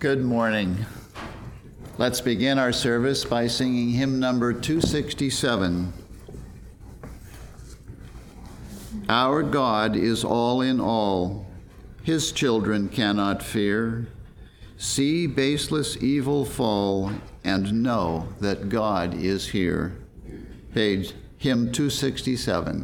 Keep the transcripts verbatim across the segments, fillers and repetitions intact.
Good morning. Let's begin our service by singing hymn number two sixty-seven. Our God is all in all. His children cannot fear. See baseless evil fall and know that God is here. Page hymn two sixty-seven.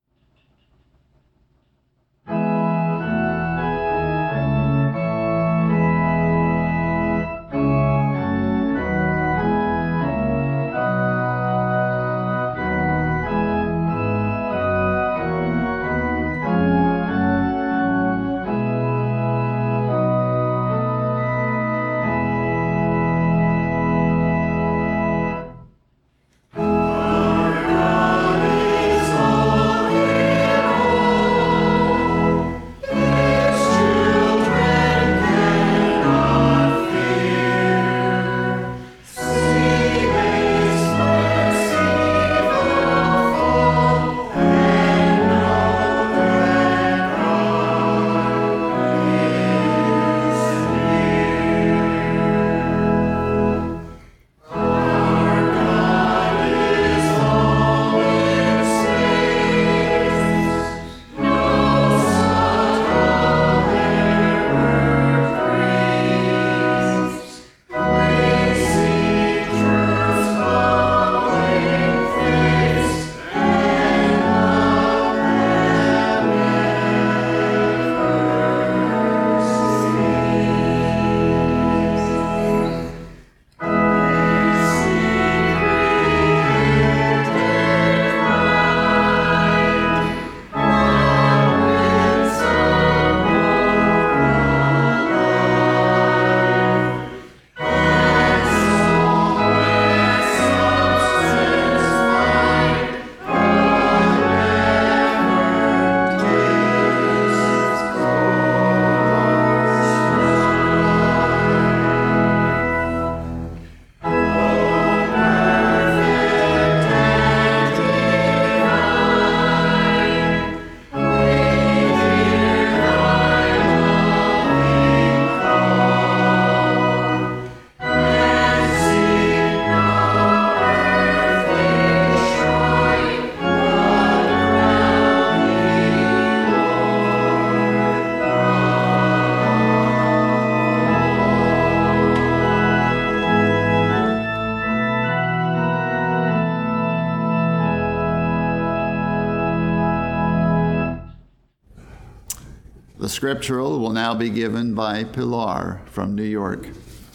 The scriptural will now be given by Pilar from New York.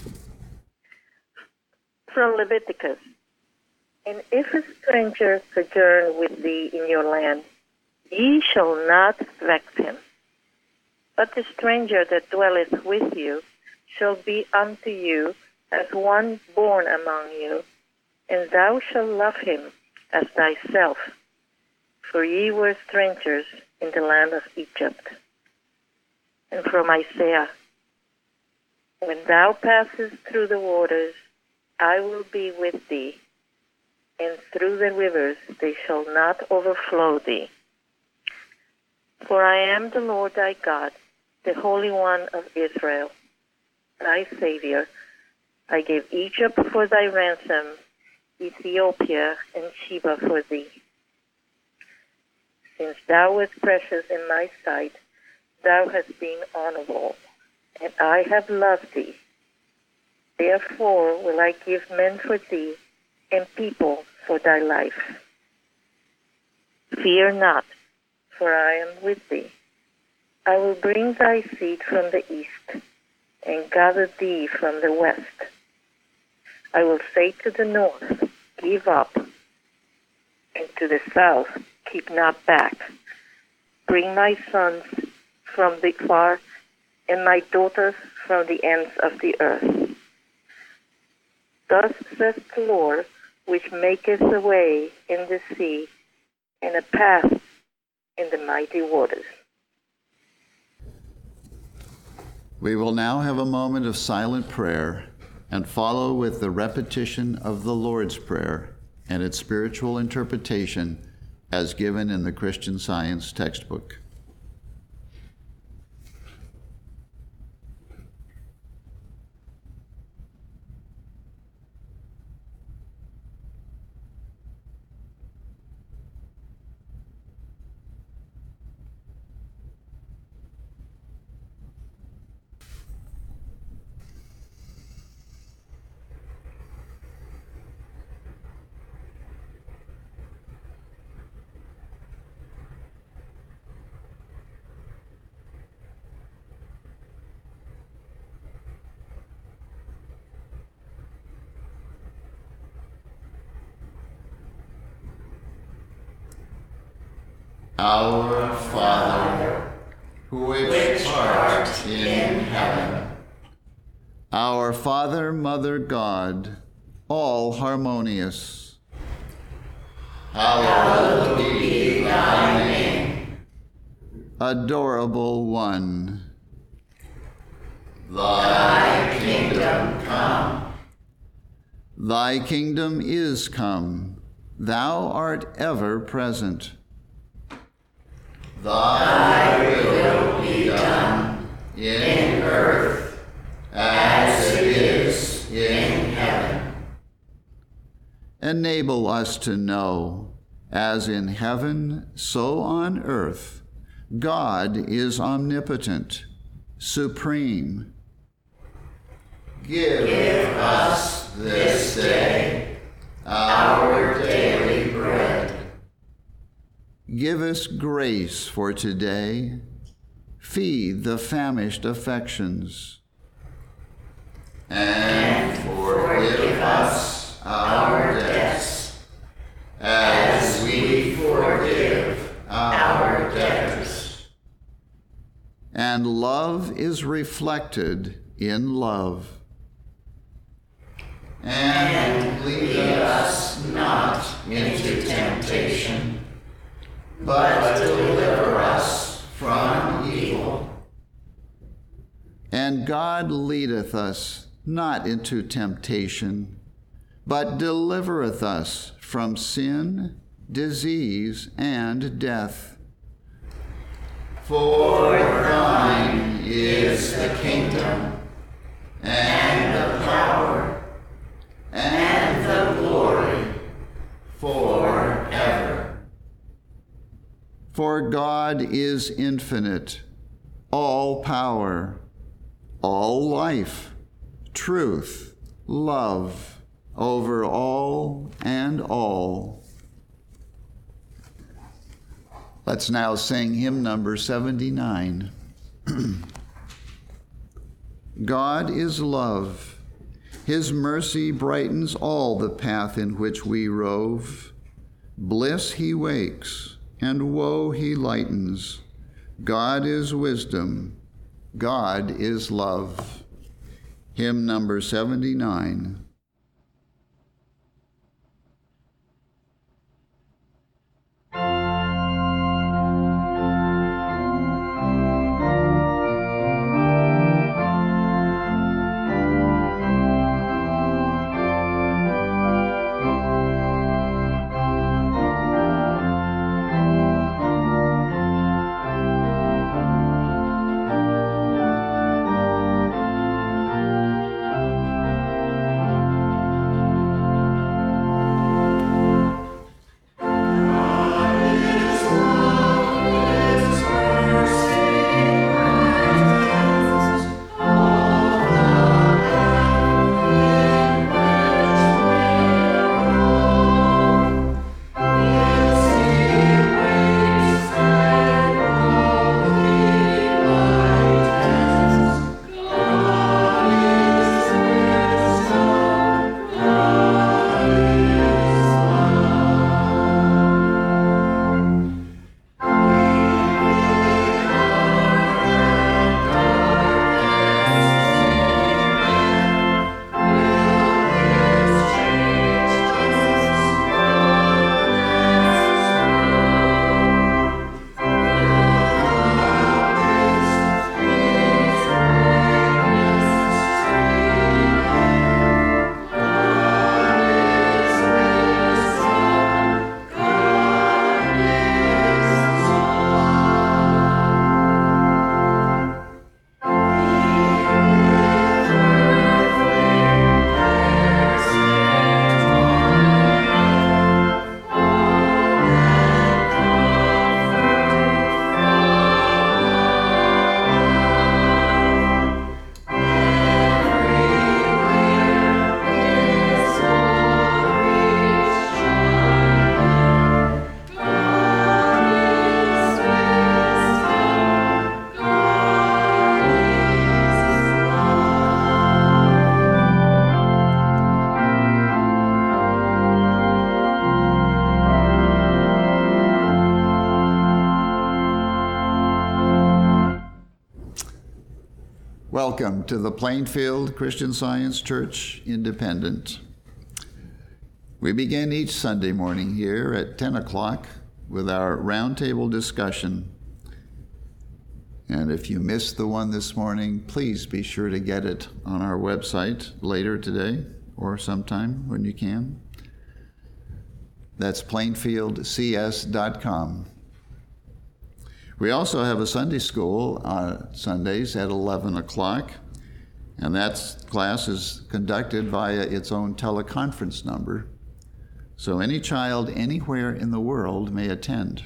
From Leviticus. And if a stranger sojourn with thee in your land, ye shall not vex him. But the stranger that dwelleth with you shall be unto you as one born among you, and thou shalt love him as thyself. For ye were strangers in the land of Egypt. And from Isaiah, when thou passest through the waters, I will be with thee, and through the rivers they shall not overflow thee. For I am the Lord thy God, the Holy One of Israel, thy Savior. I gave Egypt for thy ransom, Ethiopia and Sheba for thee. Since thou wast precious in my sight, thou hast been honorable, and I have loved thee. Therefore will I give men for thee, and people for thy life. Fear not, for I am with thee. I will bring thy seed from the east, and gather thee from the west. I will say to the north, give up, and to the south, keep not back. Bring my sons from the far, and my daughters from the ends of the earth. Thus saith the Lord, which maketh a way in the sea, and a path in the mighty waters. We will now have a moment of silent prayer and follow with the repetition of the Lord's Prayer and its spiritual interpretation as given in the Christian Science textbook. Our Father, which art in heaven. Our Father, Mother God, all harmonious. Hallowed be thy name. Adorable One. Thy kingdom come. Thy kingdom is come. Thou art ever present. Thy will be done in earth as it is in heaven. Enable us to know, as in heaven, so on earth, God is omnipotent, supreme. Give, Give us this day our daily bread. Give us grace for today. Feed the famished affections. And forgive us our debts, as we forgive our debtors. And love is reflected in love. And lead us not into temptation, but deliver us from evil. And God leadeth us not into temptation, but delivereth us from sin, disease, and death. For thine is the kingdom, and the power, and the glory, forever. For God is infinite, all power, all life, truth, love, over all and all. Let's now sing hymn number seventy-nine. God is love. His mercy brightens all the path in which we rove. Bliss he wakes, and woe he lightens. God is wisdom. God is love. Hymn number seventy-nine. Welcome to the Plainfield Christian Science Church Independent. We begin each Sunday morning here at ten o'clock with our roundtable discussion. And if you missed the one this morning, please be sure to get it on our website later today or sometime when you can. That's plainfield c s dot com. We also have a Sunday school on Sundays at eleven o'clock, and that class is conducted via its own teleconference number, so any child anywhere in the world may attend.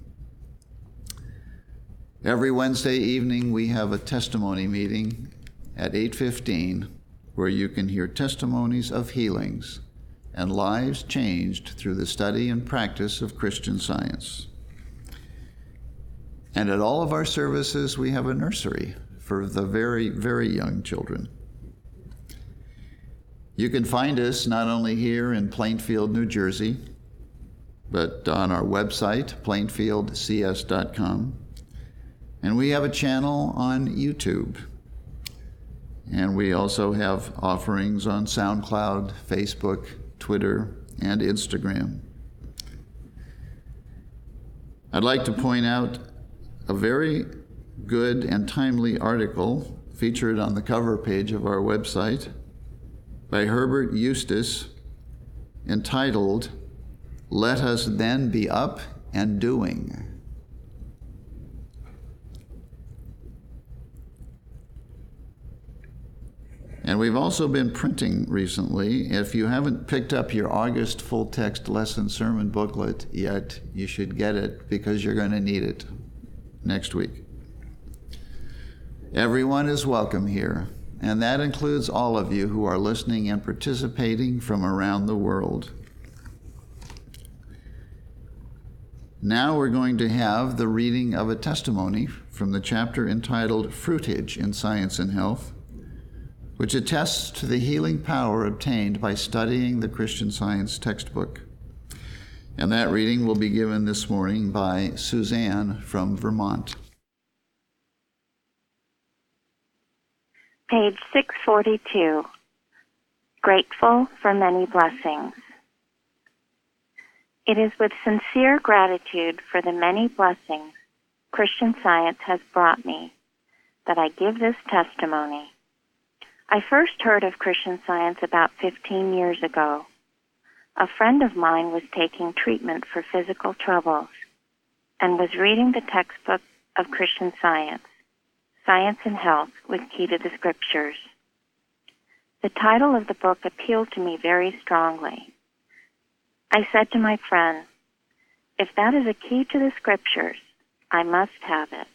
Every Wednesday evening we have a testimony meeting at eight fifteen where you can hear testimonies of healings and lives changed through the study and practice of Christian Science. And at all of our services, we have a nursery for the very, very young children. You can find us not only here in Plainfield, New Jersey, but on our website, plainfield c s dot com. And we have a channel on YouTube. And we also have offerings on SoundCloud, Facebook, Twitter, and Instagram. I'd like to point out a very good and timely article featured on the cover page of our website by Herbert Eustace entitled, "Let Us Then Be Up and Doing." And we've also been printing recently. If you haven't picked up your August full text lesson sermon booklet yet, you should get it because you're going to need it next week. Everyone is welcome here, and that includes all of you who are listening and participating from around the world. Now we're going to have the reading of a testimony from the chapter entitled Fruitage in Science and Health, which attests to the healing power obtained by studying the Christian Science textbook. And that reading will be given this morning by Suzanne from Vermont. Page six forty-two, Grateful for Many Blessings. It is with sincere gratitude for the many blessings Christian Science has brought me that I give this testimony. I first heard of Christian Science about fifteen years ago. A friend of mine was taking treatment for physical troubles and was reading the textbook of Christian Science, Science and Health with Key to the Scriptures. The title of the book appealed to me very strongly. I said to my friend, "If that is a key to the Scriptures, I must have it."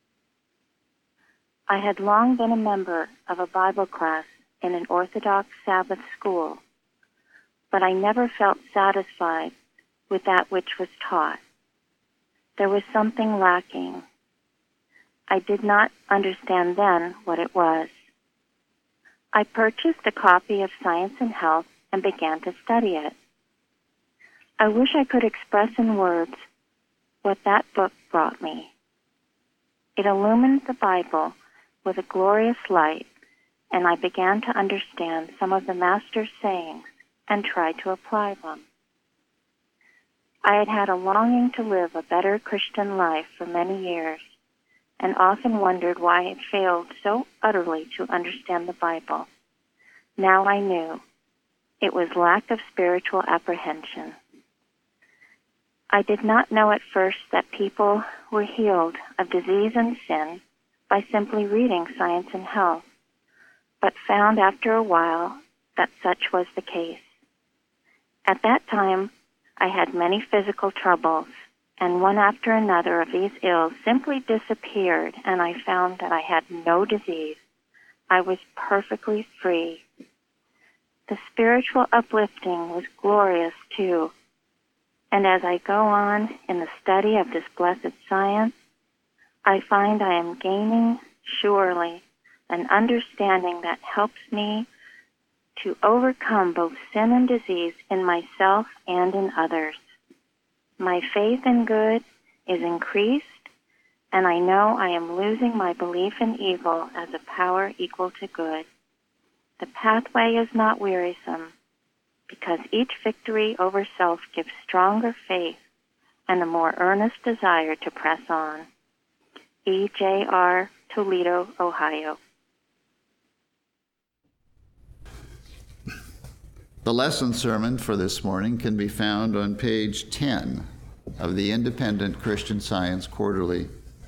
I had long been a member of a Bible class in an Orthodox Sabbath school, but I never felt satisfied with that which was taught. There was something lacking. I did not understand then what it was. I purchased a copy of Science and Health and began to study it. I wish I could express in words what that book brought me. It illumined the Bible with a glorious light, and I began to understand some of the Master's sayings and try to apply them. I had had a longing to live a better Christian life for many years, and often wondered why I had failed so utterly to understand the Bible. Now I knew it was lack of spiritual apprehension. I did not know at first that people were healed of disease and sin by simply reading Science and Health, but found after a while that such was the case. At that time, I had many physical troubles, and one after another of these ills simply disappeared, and I found that I had no disease. I was perfectly free. The spiritual uplifting was glorious, too. And as I go on in the study of this blessed science, I find I am gaining, surely, an understanding that helps me to overcome both sin and disease in myself and in others. My faith in good is increased, and I know I am losing my belief in evil as a power equal to good. The pathway is not wearisome, because each victory over self gives stronger faith and a more earnest desire to press on. E J R, Toledo, Ohio. The lesson sermon for this morning can be found on page ten of the Independent Christian Science Quarterly.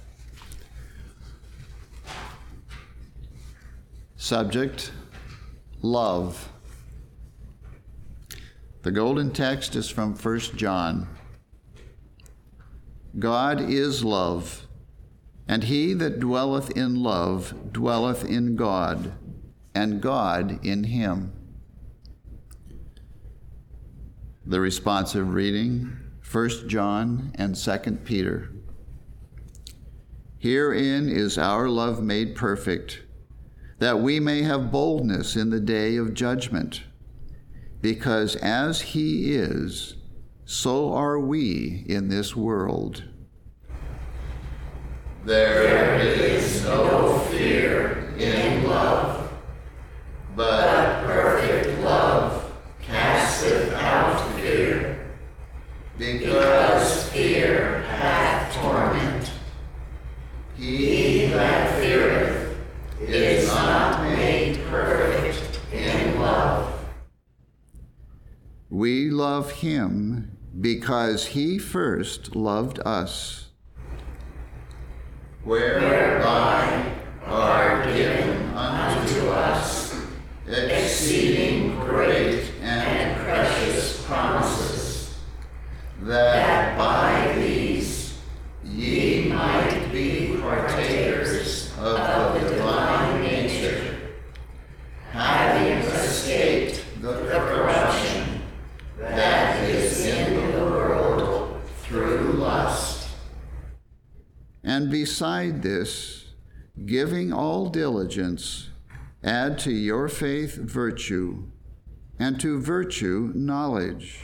Subject, love. The golden text is from First John. God is love, and he that dwelleth in love dwelleth in God, and God in him. The responsive reading, First John and Second Peter. Herein is our love made perfect, that we may have boldness in the day of judgment. Because as he is, so are we in this world. There is no fear in love, but perfect love casteth out fear, because fear hath torment. He that feareth is not made perfect in love. We love him because he first loved us. Whereby are given unto us exceeding great and precious promises, that by these ye might be partakers of the divine nature, having escaped the corruption that is in the world through lust. And beside this, giving all diligence, add to your faith virtue, and to virtue knowledge,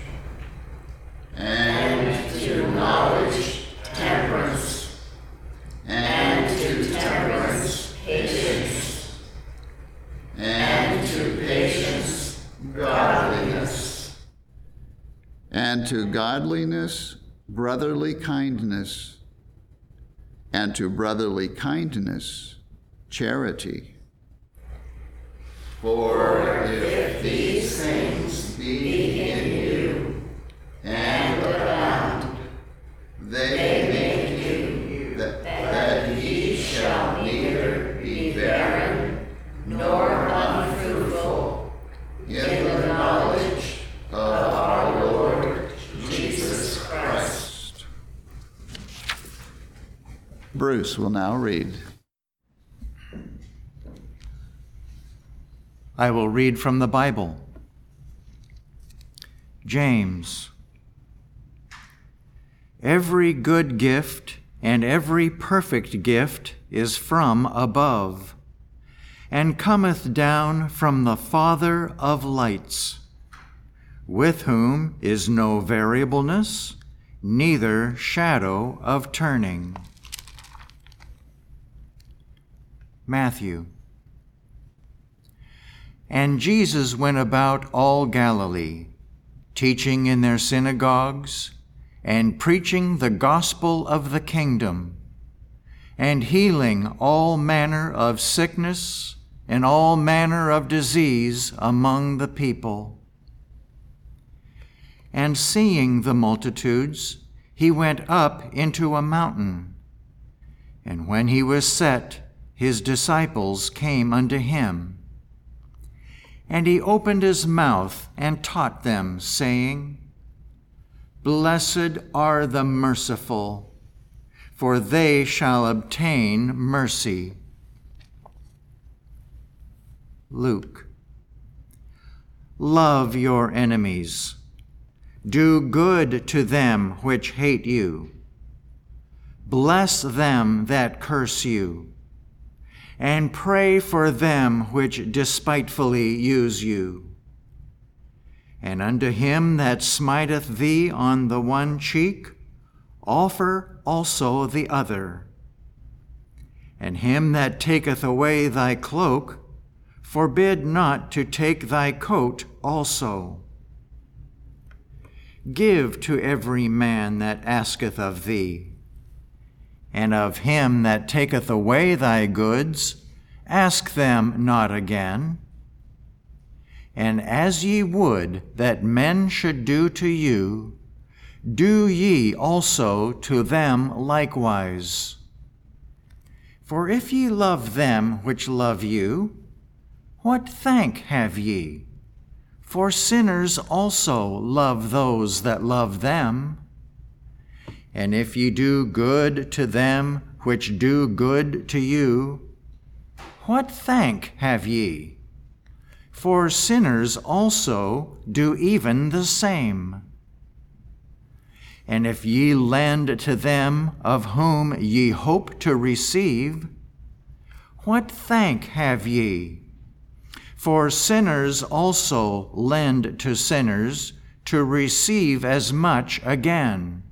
and to knowledge temperance, and to temperance patience, and to patience godliness, and to godliness brotherly kindness, and to brotherly kindness charity. For if these things be in you and abound, they make you that, that ye shall neither be barren nor unfruitful in the knowledge of our Lord Jesus Christ. Bruce will now read. I will read from the Bible. James. Every good gift and every perfect gift is from above, and cometh down from the Father of lights, with whom is no variableness, neither shadow of turning. Matthew. And Jesus went about all Galilee, teaching in their synagogues, and preaching the gospel of the kingdom, and healing all manner of sickness and all manner of disease among the people. And seeing the multitudes, he went up into a mountain. And when he was set, his disciples came unto him. And he opened his mouth and taught them, saying, Blessed are the merciful, for they shall obtain mercy. Luke. Love your enemies. Do good to them which hate you. Bless them that curse you. And pray for them which despitefully use you. And unto him that smiteth thee on the one cheek, offer also the other. And him that taketh away thy cloak, forbid not to take thy coat also. Give to every man that asketh of thee, and of him that taketh away thy goods, ask them not again. And as ye would that men should do to you, do ye also to them likewise. For if ye love them which love you, what thank have ye? For sinners also love those that love them. And if ye do good to them which do good to you, what thank have ye? For sinners also do even the same. And if ye lend to them of whom ye hope to receive, what thank have ye? For sinners also lend to sinners to receive as much again.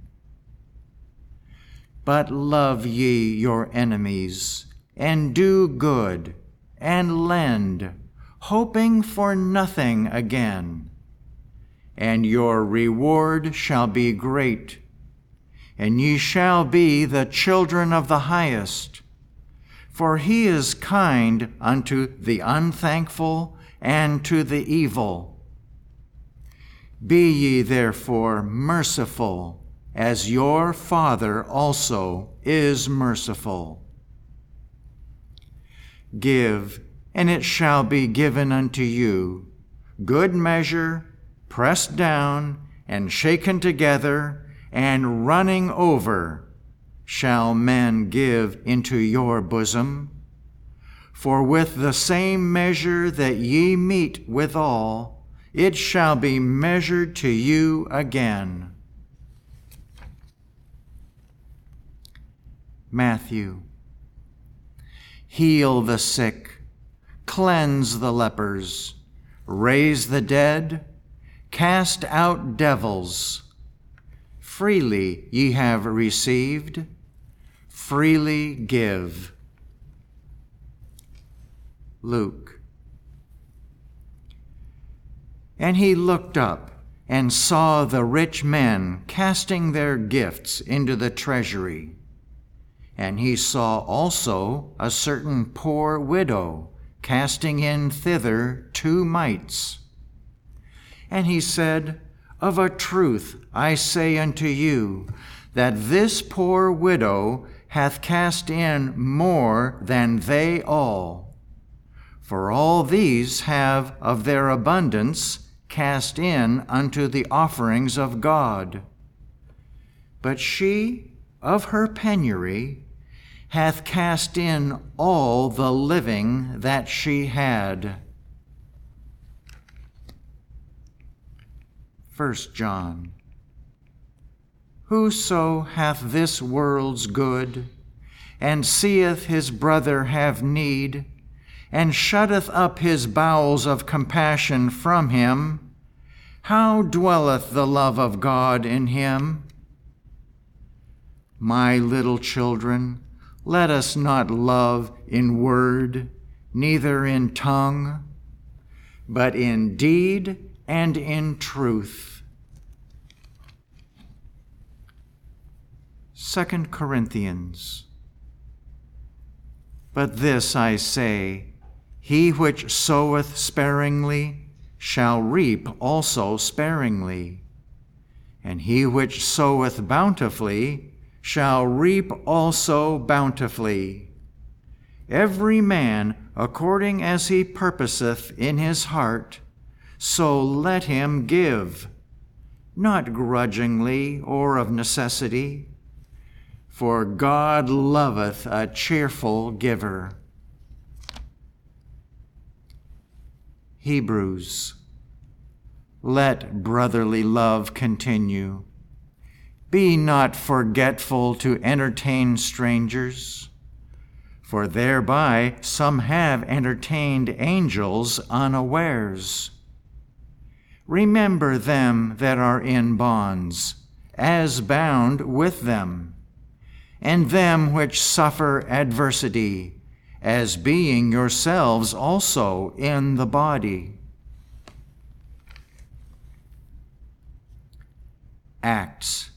But love ye your enemies, and do good, and lend, hoping for nothing again. And your reward shall be great, and ye shall be the children of the highest, for he is kind unto the unthankful and to the evil. Be ye therefore merciful, as your Father also is merciful. Give, and it shall be given unto you, good measure, pressed down and shaken together and running over, shall men give into your bosom. For with the same measure that ye meet withal, it shall be measured to you again. Matthew. Heal the sick, cleanse the lepers, raise the dead, cast out devils. Freely ye have received, freely give. Luke. And he looked up and saw the rich men casting their gifts into the treasury. And he saw also a certain poor widow casting in thither two mites. And he said, Of a truth I say unto you, that this poor widow hath cast in more than they all. For all these have of their abundance cast in unto the offerings of God. But she, of her penury, hath cast in all the living that she had. First John. Whoso hath this world's good, and seeth his brother have need, and shutteth up his bowels of compassion from him, how dwelleth the love of God in him? My little children, let us not love in word, neither in tongue, but in deed and in truth. Second Corinthians. But this I say, he which soweth sparingly shall reap also sparingly, and he which soweth bountifully shall reap also bountifully. Every man according as he purposeth in his heart, so let him give, not grudgingly or of necessity, for God loveth a cheerful giver. Hebrews. Let brotherly love continue. Be not forgetful to entertain strangers, for thereby some have entertained angels unawares. Remember them that are in bonds, as bound with them, and them which suffer adversity, as being yourselves also in the body. Acts.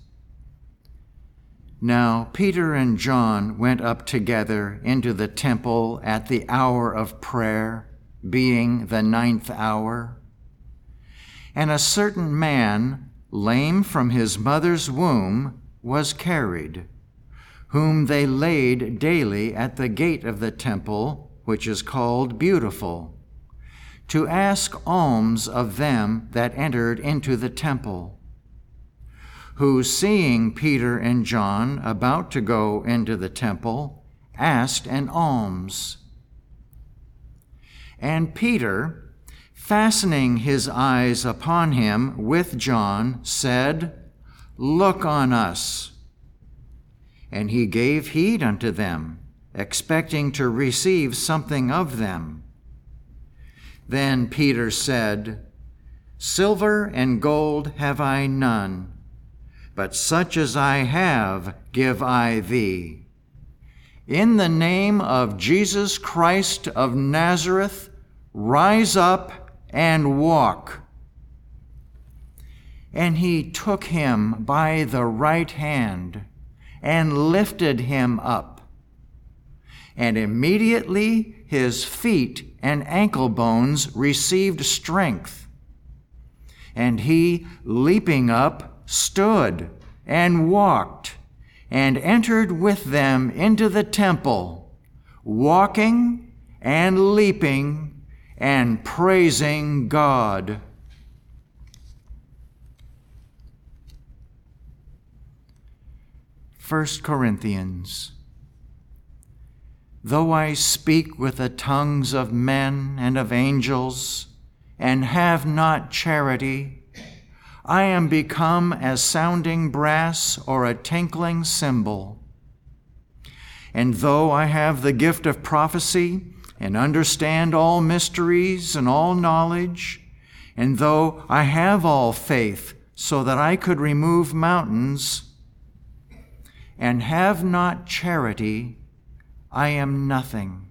Now Peter and John went up together into the temple at the hour of prayer, being the ninth hour. And a certain man, lame from his mother's womb, was carried, whom they laid daily at the gate of the temple, which is called Beautiful, to ask alms of them that entered into the temple, who, seeing Peter and John about to go into the temple, asked an alms. And Peter, fastening his eyes upon him with John, said, Look on us. And he gave heed unto them, expecting to receive something of them. Then Peter said, Silver and gold have I none, but such as I have give I thee. In the name of Jesus Christ of Nazareth, rise up and walk. And he took him by the right hand and lifted him up. And immediately his feet and ankle bones received strength. And he, leaping up, stood and walked, and entered with them into the temple, walking and leaping and praising God. First Corinthians. Though I speak with the tongues of men and of angels, and have not charity, I am become as sounding brass or a tinkling cymbal. And though I have the gift of prophecy, and understand all mysteries and all knowledge, and though I have all faith so that I could remove mountains, and have not charity, I am nothing.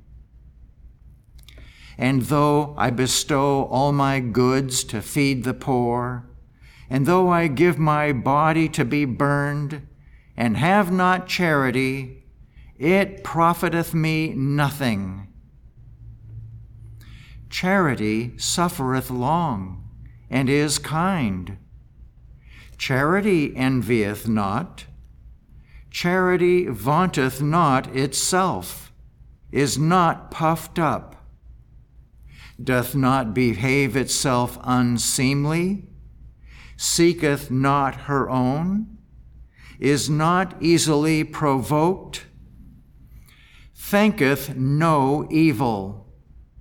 And though I bestow all my goods to feed the poor, and though I give my body to be burned, and have not charity, it profiteth me nothing. Charity suffereth long, and is kind. Charity envieth not. Charity vaunteth not itself, is not puffed up, doth not behave itself unseemly, seeketh not her own, is not easily provoked, thinketh no evil.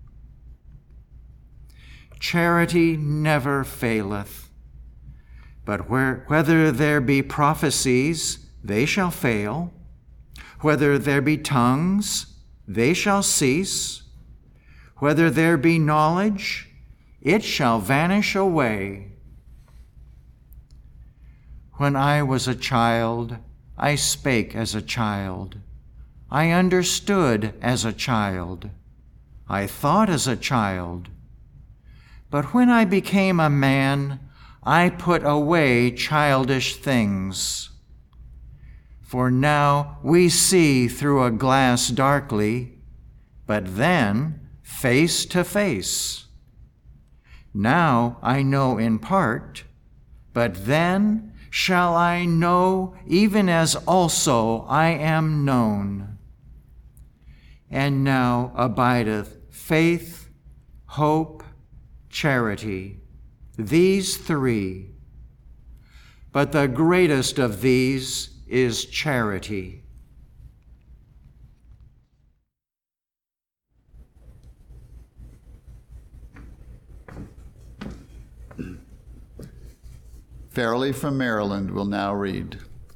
Charity never faileth, but where, whether there be prophecies, they shall fail. Whether there be tongues, they shall cease. Whether there be knowledge, it shall vanish away. When I was a child, I spake as a child. I understood as a child. I thought as a child. But when I became a man, I put away childish things. For now we see through a glass darkly, but then face to face. Now I know in part, but then shall I know, even as also I am known. And now abideth faith, hope, charity, these three. But the greatest of these is charity. Fairley from Maryland will now read.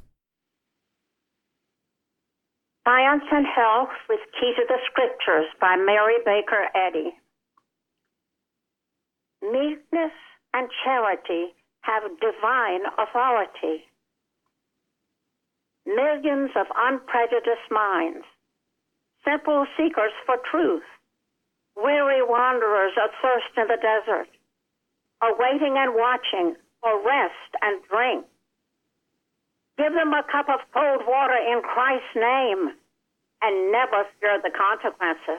Science and Health with Key to the Scriptures by Mary Baker Eddy. Meekness and charity have divine authority. millions of unprejudiced minds, simple seekers for truth, weary wanderers athirst in the desert, are waiting and watching for rest and drink. Give them a cup of cold water in Christ's name and never fear the consequences.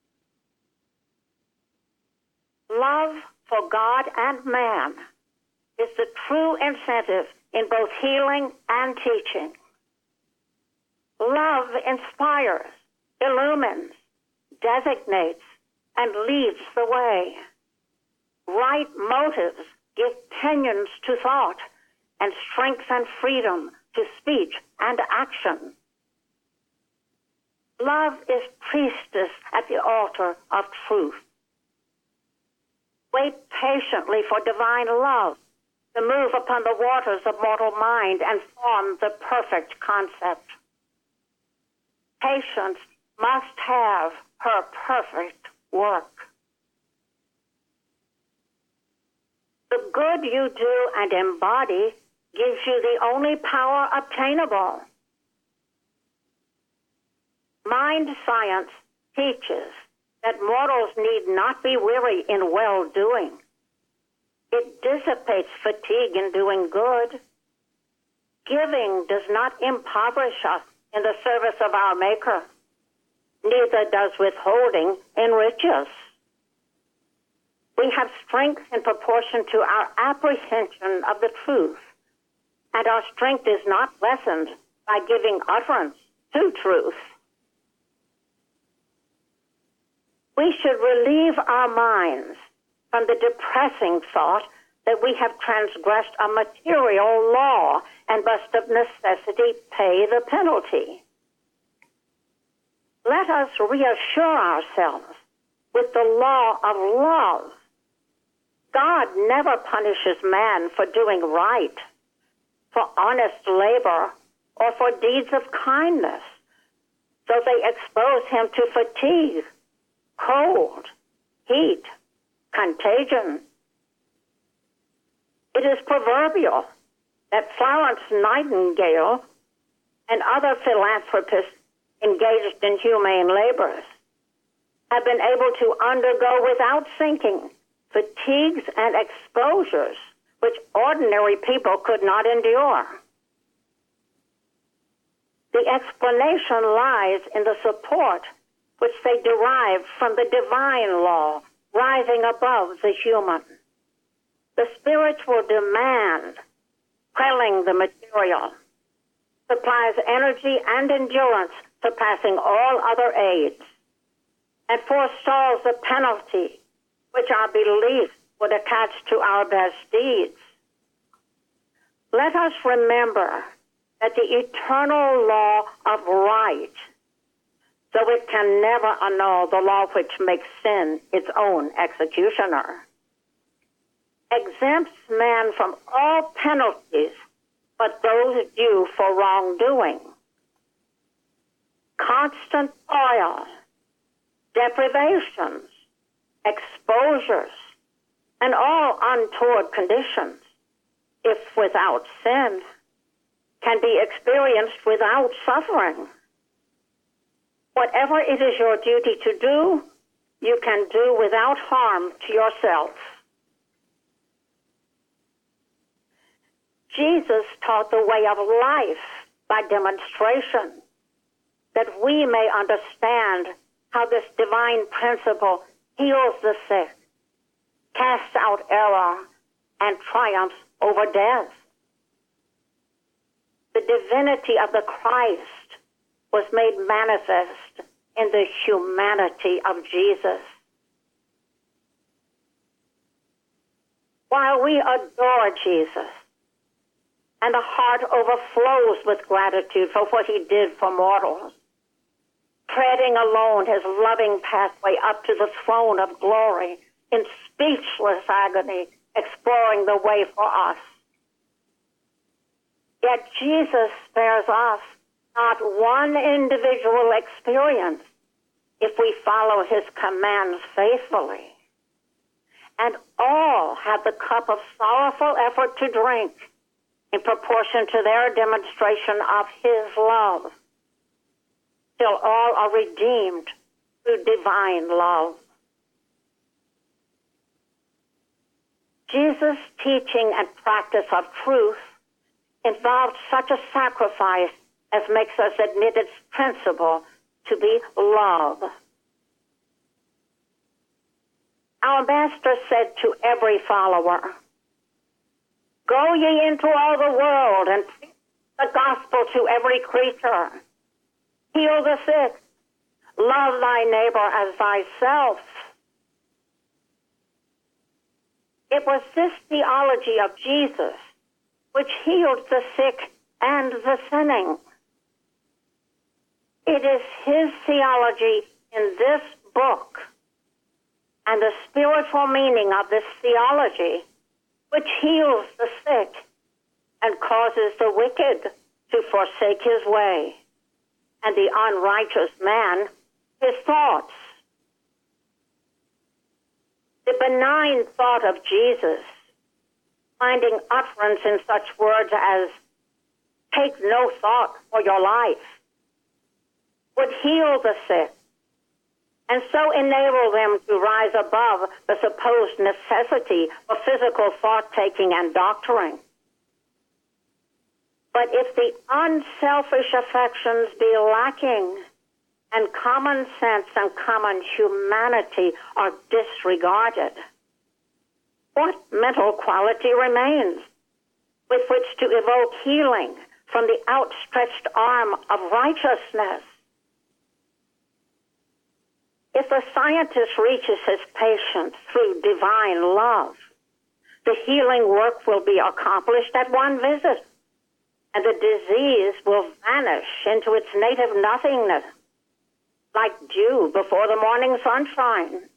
Love for God and man is the true incentive in both healing and teaching. Love inspires, illumines, designates, and leads the way. Right motives give pinions to thought and strength and freedom to speech and action. Love is priestess at the altar of truth. Wait patiently for divine love to move upon the waters of mortal mind and form the perfect concept. Patience must have her perfect work. The good you do and embody gives you the only power obtainable. Mind science teaches that mortals need not be weary in well-doing. It dissipates fatigue in doing good. Giving does not impoverish us in the service of our Maker. Neither does withholding enrich us. We have strength in proportion to our apprehension of the truth, and our strength is not lessened by giving utterance to truth. We should relieve our minds from the depressing thought that we have transgressed a material law and must of necessity pay the penalty. Let us reassure ourselves with the law of love. God never punishes man for doing right, for honest labor, or for deeds of kindness, so they expose him to fatigue, cold, heat, contagion. It is proverbial that Florence Nightingale and other philanthropists engaged in humane labors have been able to undergo without sinking fatigues and exposures which ordinary people could not endure. The explanation lies in the support which they derive from the divine law rising above the human. The spiritual demand, quelling the material, supplies energy and endurance surpassing all other aids, and forestalls the penalty which our belief would attach to our best deeds. Let us remember that the eternal law of right, though it can never annul the law which makes sin its own executioner, exempts man from all penalties but those due for wrongdoing. Constant toil, deprivations, exposures, and all untoward conditions, if without sin, can be experienced without suffering. Whatever it is your duty to do, you can do without harm to yourself. Jesus taught the way of life by demonstration, that we may understand how this divine principle heals the sick, casts out error, and triumphs over death. The divinity of the Christ was made manifest in the humanity of Jesus. While we adore Jesus, and the heart overflows with gratitude for what he did for mortals, treading alone his loving pathway up to the throne of glory in speechless agony, exploring the way for us. Yet Jesus spares us not one individual experience if we follow his commands faithfully. And all have the cup of sorrowful effort to drink in proportion to their demonstration of his love, till all are redeemed through divine love. Jesus' teaching and practice of truth involved such a sacrifice as makes us admit its principle to be love. Our Master said to every follower, "Go ye into all the world and preach the gospel to every creature. Heal the sick. Love thy neighbor as thyself." It was this theology of Jesus which healed the sick and the sinning. It is his theology in this book and the spiritual meaning of this theology which heals the sick and causes the wicked to forsake his way, and the unrighteous man his thoughts. The benign thought of Jesus, finding utterance in such words as, "Take no thought for your life," would heal the sick, and so enable them to rise above the supposed necessity for physical thought-taking and doctoring. But if the unselfish affections be lacking, and common sense and common humanity are disregarded, what mental quality remains with which to evoke healing from the outstretched arm of righteousness? If the scientist reaches his patient through divine love, the healing work will be accomplished at one visit, and the disease will vanish into its native nothingness, like dew before the morning sunshine.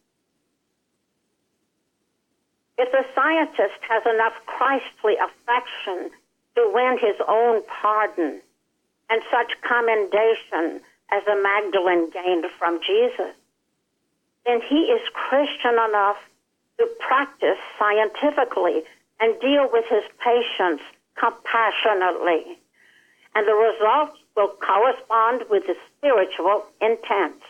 If the scientist has enough Christly affection to win his own pardon and such commendation as the Magdalene gained from Jesus, then he is Christian enough to practice scientifically and deal with his patients compassionately, and the results will correspond with the spiritual intent.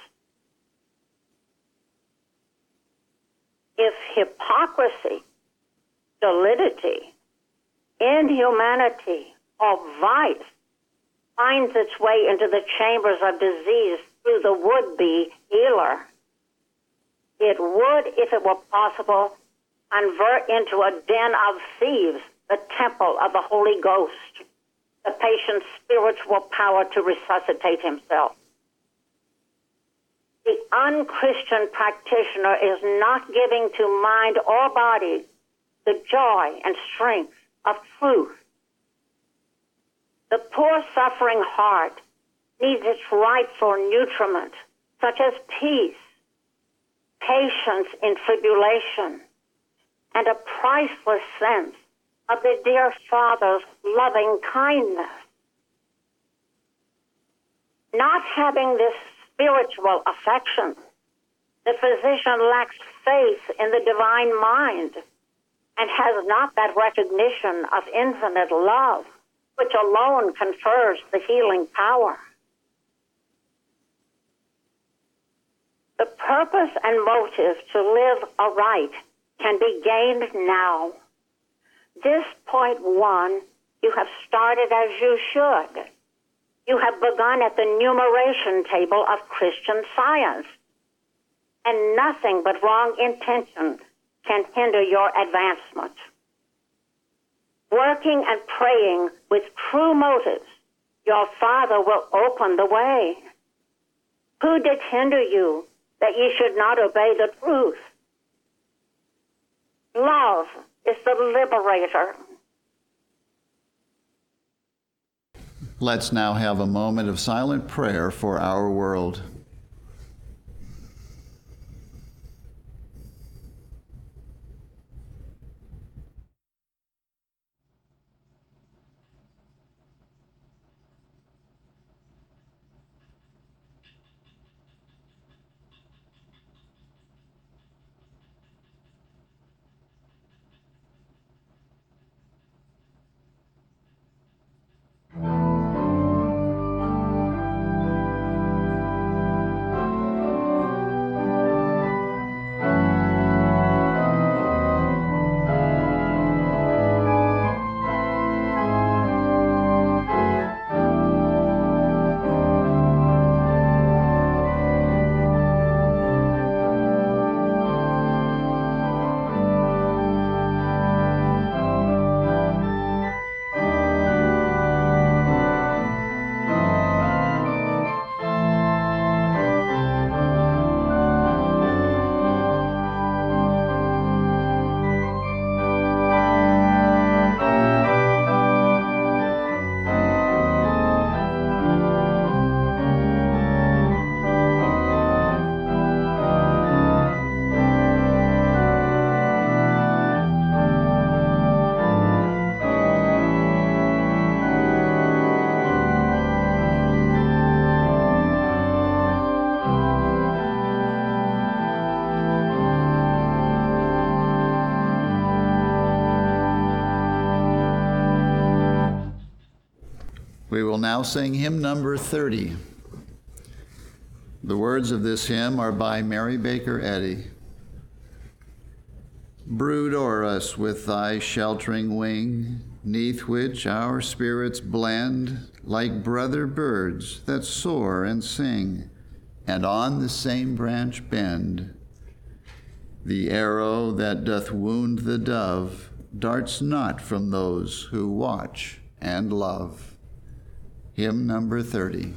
If hypocrisy, stolidity, inhumanity, or vice finds its way into the chambers of disease through the would-be healer, it would, if it were possible, convert into a den of thieves the temple of the Holy Ghost, the patient's spiritual power to resuscitate himself. The unchristian practitioner is not giving to mind or body the joy and strength of truth. The poor suffering heart needs its rightful nutriment, such as peace, patience in tribulation, and a priceless sense of the dear Father's loving kindness. Not having this spiritual affection, the physician lacks faith in the divine mind and has not that recognition of infinite love, which alone confers the healing power. The purpose and motive to live aright can be gained now. This point one, you have started as you should. You have begun at the numeration table of Christian Science, and nothing but wrong intention can hinder your advancement. Working and praying with true motives, your Father will open the way. Who did hinder you that ye should not obey the truth? Love is the liberator. Let's now have a moment of silent prayer for our world. We will now sing hymn number thirty. The words of this hymn are by Mary Baker Eddy. Brood o'er us with thy sheltering wing, 'neath which our spirits blend like brother birds that soar and sing, and on the same branch bend. The arrow that doth wound the dove darts not from those who watch and love. Hymn number thirty.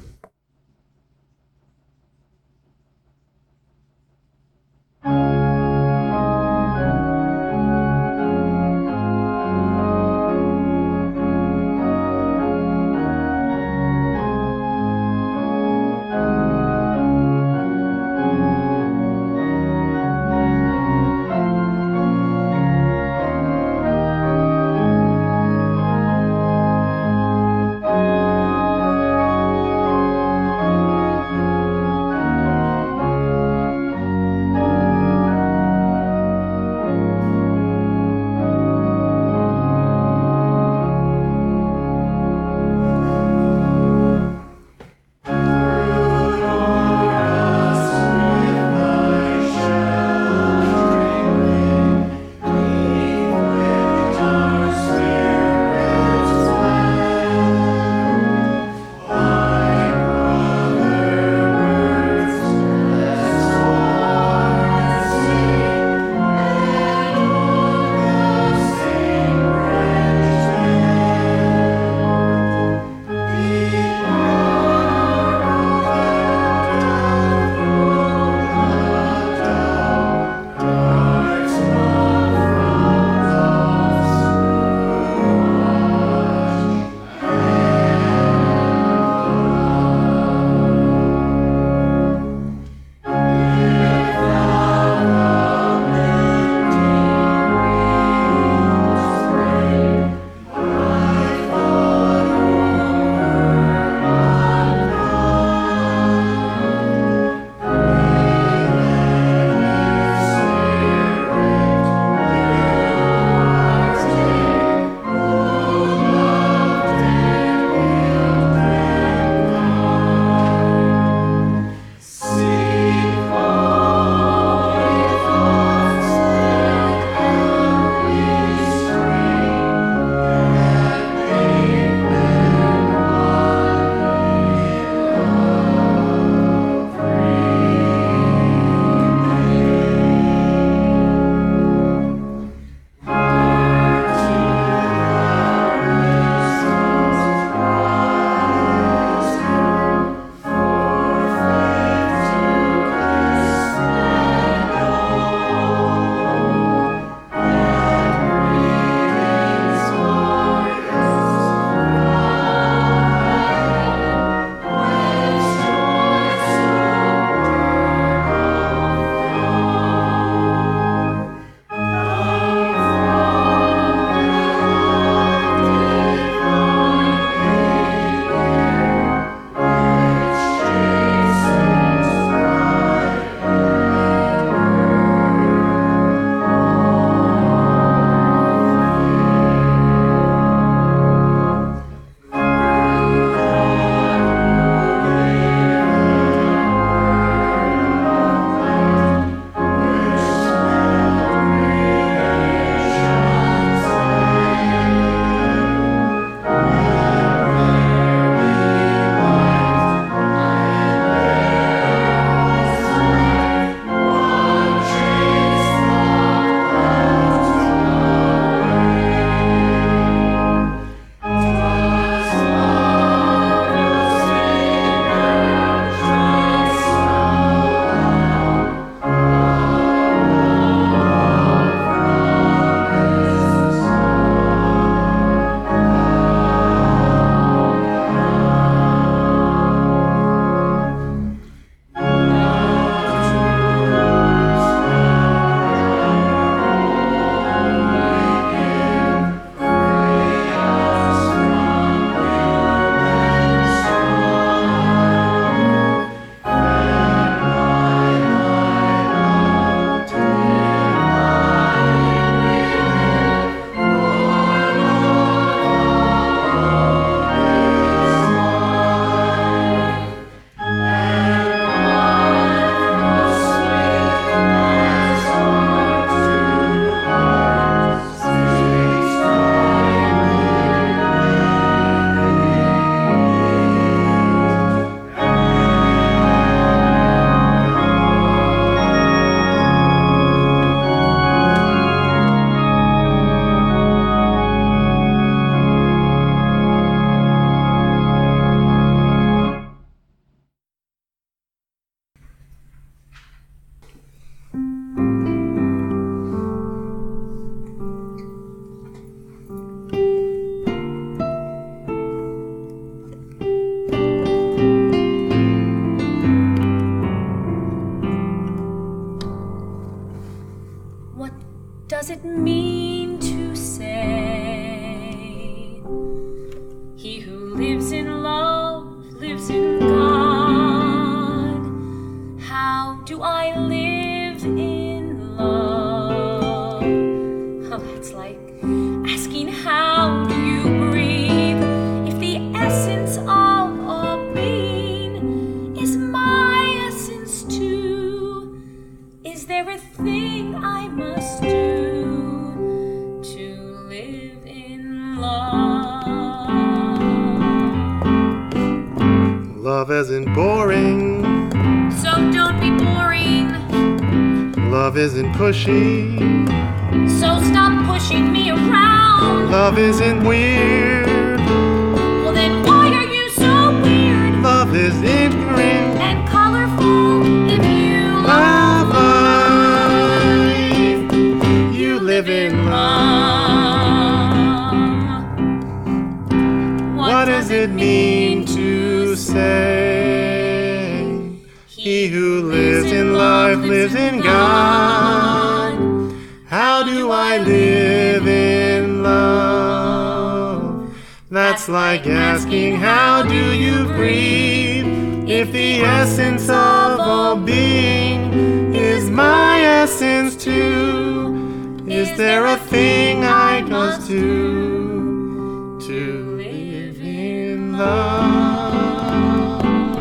does it mean to say, he who lives in love lives in God? How do I live in love? Oh, that's like asking, how do you breathe? If the essence of all being is my essence too, is there a thing I must do to live in love? Love isn't boring. So don't be boring. Love isn't pushy. So stop pushing me around. Love isn't weird. Well then why are you so weird Love is ignorant. and colorful? If you love Love life, you live in love. love. What does it mean to say, he who lives in life lives in God? How do I live in love? That's like asking, how do you breathe? If the essence of all being is my essence too, is there a thing I must do to live in love?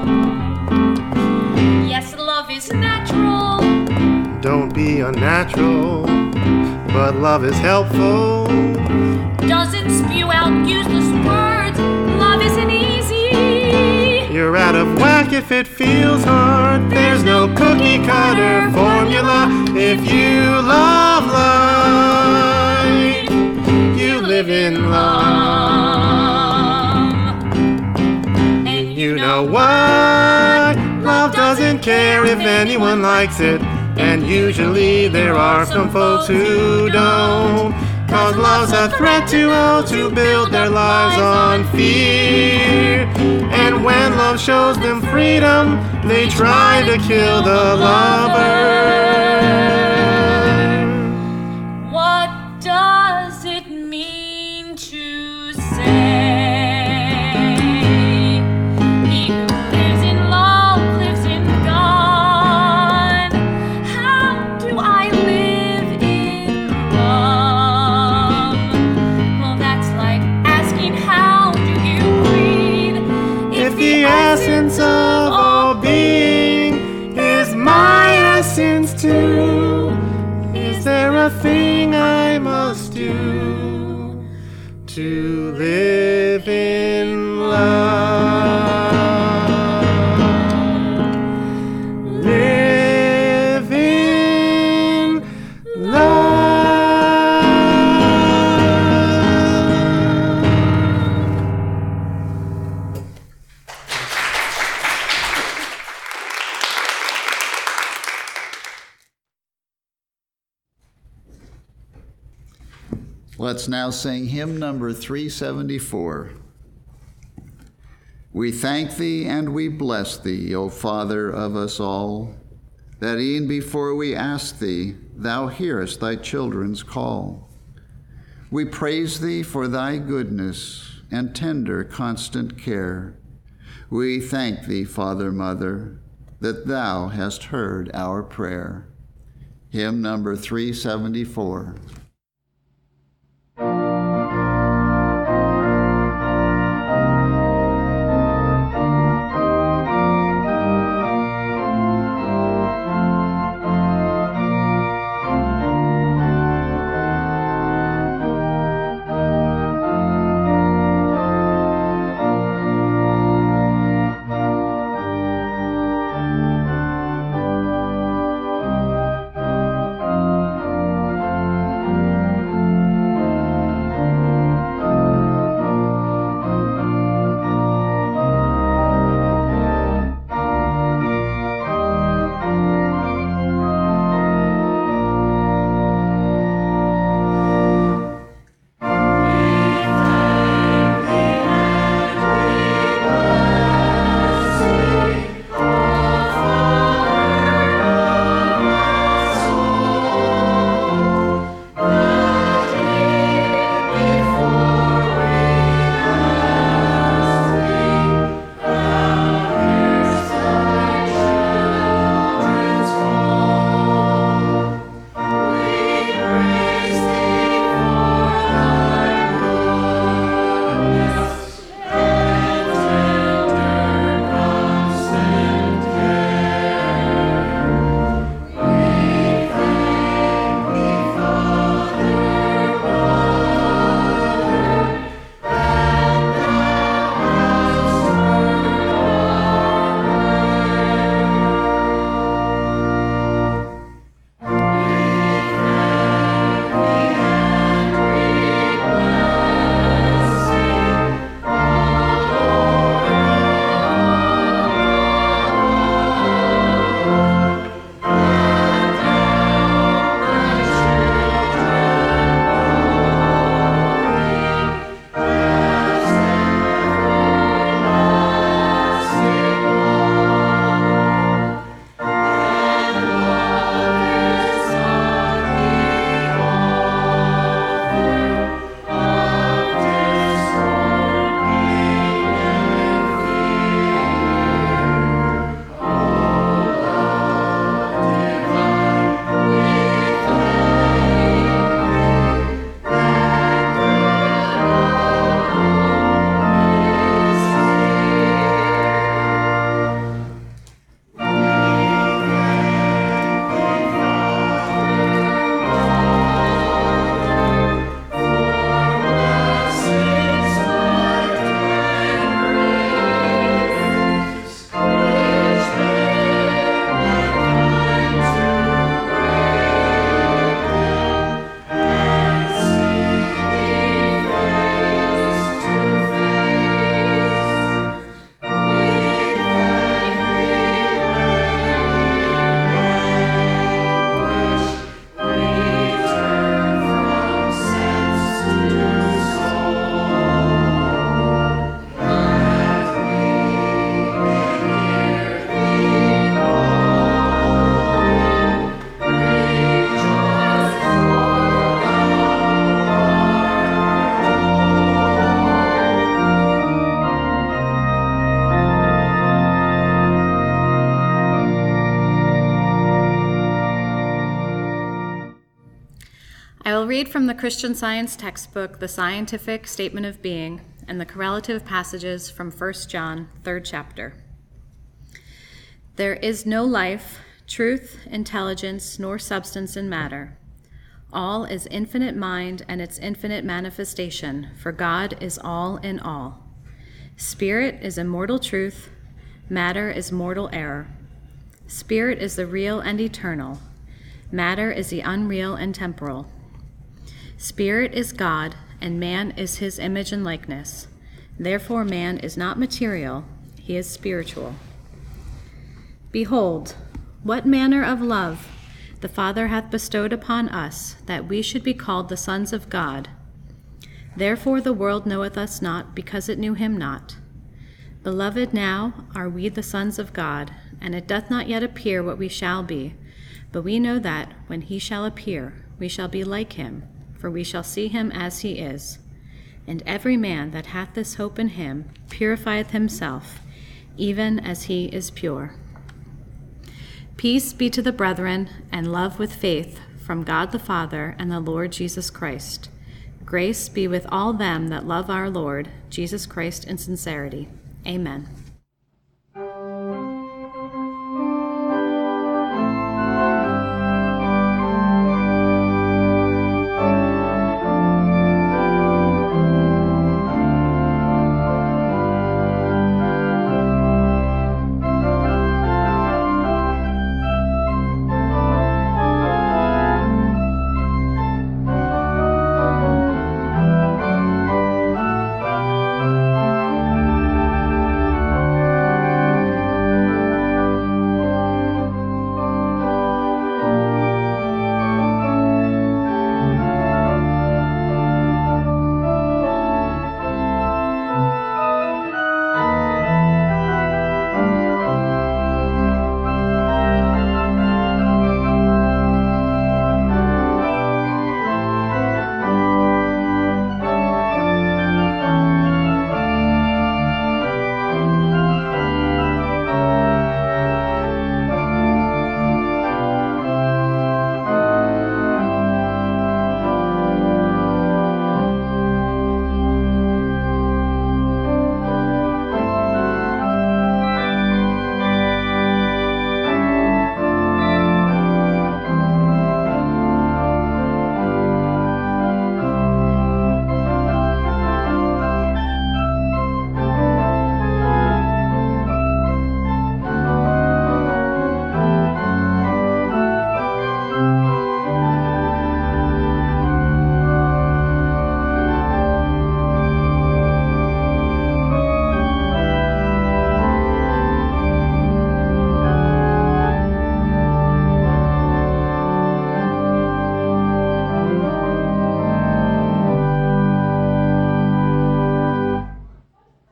Yes, love is natural. Don't be unnatural, but love is helpful. Doesn't spew out useless words. Love isn't easy. You're out of whack if it feels hard. There's no cookie cutter formula. If you love life, you live in love. And You know what? Love doesn't care if anyone likes it. And usually there are some folks who don't. Cause love's a threat to all to build their lives on fear. And when love shows them freedom, they try to kill the lover. what does it mean to say, he who lives in love lives in God? How do I live in love? Well, that's like asking, how do you breathe? If the essence of all being is my essence too, is there a thing I must do to live in love? Live in love. Let's now sing hymn number three seventy-four. We thank thee and we bless thee, O Father of us all, that e'en before we ask thee, thou hearest thy children's call. We praise thee for thy goodness and tender constant care. We thank thee, Father, Mother, that thou hast heard our prayer. Hymn number three seventy-four. will read from the Christian Science textbook, The Scientific Statement of Being, and the correlative passages from First John, third chapter. There is no life, truth, intelligence, nor substance in matter. All is infinite mind and its infinite manifestation, for God is all in all. Spirit is immortal truth, matter is mortal error. Spirit is the real and eternal, matter is the unreal and temporal. Spirit is God, and man is his image and likeness. Therefore man is not material, he is spiritual. Behold, what manner of love the Father hath bestowed upon us, that we should be called the sons of God. Therefore the world knoweth us not, because it knew him not. Beloved, now are we the sons of God, and it doth not yet appear what we shall be. But we know that, when he shall appear, we shall be like him, for we shall see him as he is. And every man that hath this hope in him purifieth himself, even as he is pure. Peace be to the brethren, and love with faith from God the Father and the Lord Jesus Christ. Grace be with all them that love our Lord Jesus Christ in sincerity. Amen.